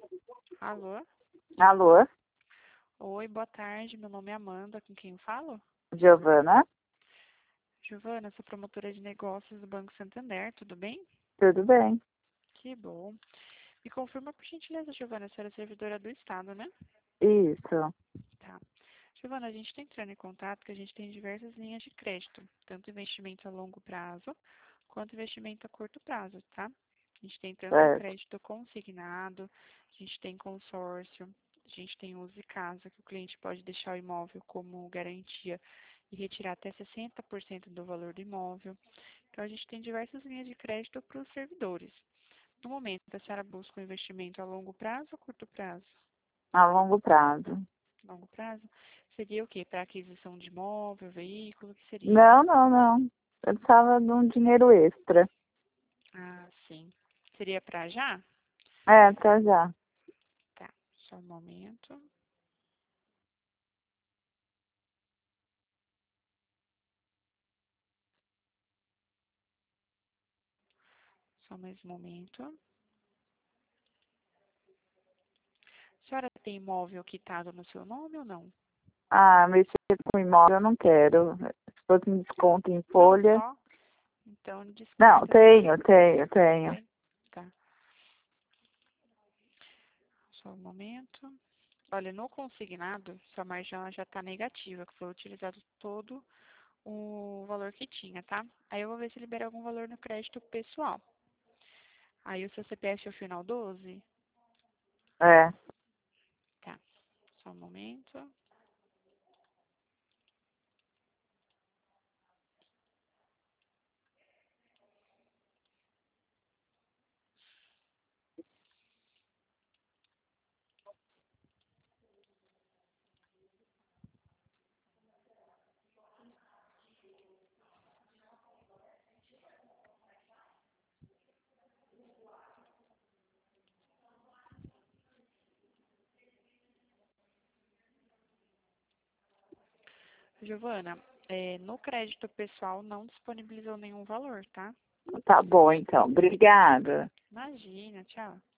Alô? Alô, Oi, boa tarde. Meu nome é Amanda. Com quem eu falo? Giovana, Giovana, sou promotora de negócios do Banco Santander, tudo bem? tudo bem? Que bom. Me confirma, por gentileza, Giovana, a senhora é servidora do Estado, né? Isso. Tá. Giovana, a gente está entrando em contato que a gente tem diversas linhas de crédito, tanto investimento a longo prazo quanto investimento a curto prazo, tá? A gente tem tanto Certo. crédito consignado, a gente tem consórcio, a gente tem uso de casa, que o cliente pode deixar o imóvel como garantia e retirar até 60% do valor do imóvel. Então, a gente tem diversas linhas de crédito para os servidores. No momento, a senhora busca um investimento a longo prazo ou curto prazo? A longo prazo. Longo prazo? Seria o quê? Para aquisição de imóvel, veículo, o que seria? Não. Eu precisava de um dinheiro extra. Ah, sim. Seria para já? É, pra já. Tá, só um momento. Só mais um momento. A senhora tem imóvel quitado no seu nome ou não? Ah, mexer com imóvel eu não quero. Se fosse um desconto em Não, folha. só. Então, Não, descarta essa. tenho. Tem? Tá, só um momento. Olha, no consignado, sua margem ela já está negativa, que foi utilizado todo o valor que tinha, tá? Aí eu vou ver se libera algum valor no crédito pessoal. Aí o seu CPF é o final 12? É. Tá, só um momento. Giovana, no crédito pessoal não disponibilizou nenhum valor, tá? Tá bom, então. Obrigada. Imagina, tchau.